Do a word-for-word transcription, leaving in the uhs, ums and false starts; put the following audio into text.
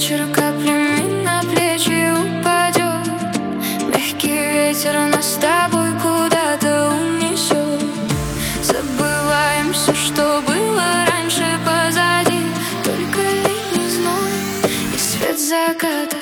вечер каплями на плечи упадет. Мягкий ветер нас с тобой куда-то унесет. Забываем все, что было раньше позади. Только летний зной и свет заката.